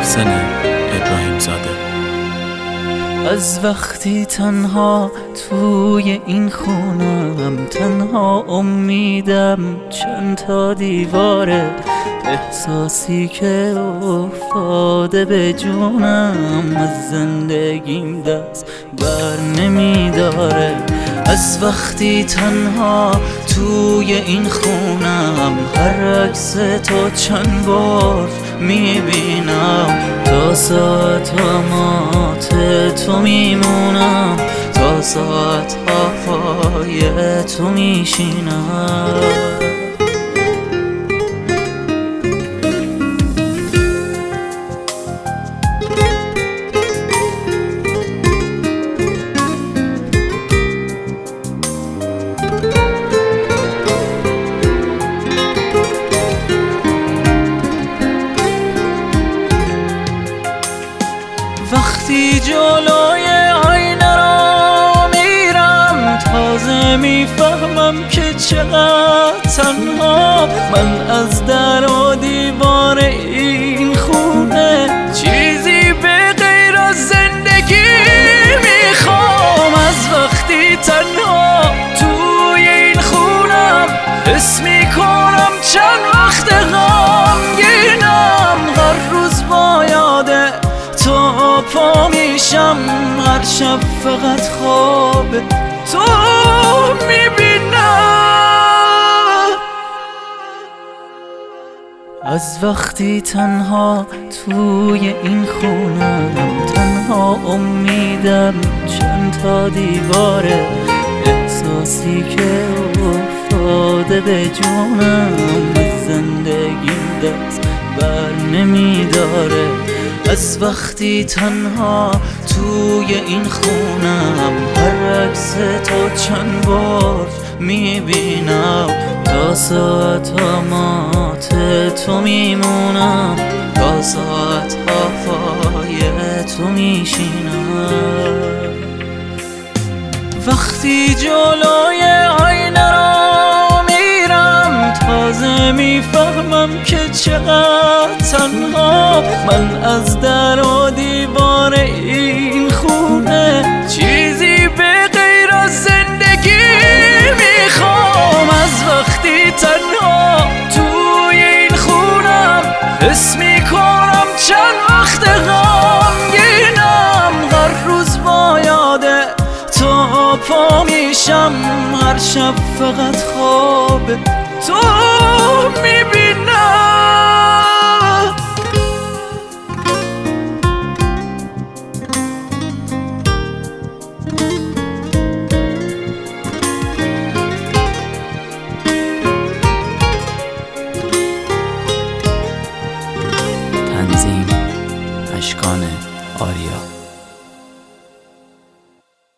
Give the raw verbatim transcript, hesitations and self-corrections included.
محسن ابراهیم زاده. از وقتی تنها توی این خونم، تنها امیدم چند تا دیواره، احساسی که افتاده به جونم، از زندگیم دست بر نمیداره. از وقتی تنها توی این خونم، هر عکس تو چند بار میبینم، تا ساعت ها مات تو میمونم، تا ساعت ها پای تو میشینم. وقتی جلوی آینه را میرم، تازه میفهمم که چقدر تنها من. از در و دیوار این خونه چیزی به غیر از زندگی میخوام. از وقتی تنها توی این خونم، حس میکنم چند وقت غمگینم. هر روز با یاده تو پا میشم، هر شب فقط خواب تو میبینم. از وقتی تنها توی این خونم، تنها امیدم چند تا دیواره، احساسی که افتاده به جونم، از زندگیم دست بر نمیداره. از وقتی تنها توی این خونم، هر عکس تو چند بار میبینم، تا ساعت ها مات تو میمونم، تا ساعت ها پای تو میشینم. وقتی جلوی آینه را میرم، تازه میفهمم که چقدر تنها من. از در و دیوار این خونه چیزی به غیر از زندگی میخوام. از وقتی تنها توی این خونم، حس میکنم چند وقت غمگینم. هر روز با یاده تو پا میشم، هر شب فقط خواب تو میبینم.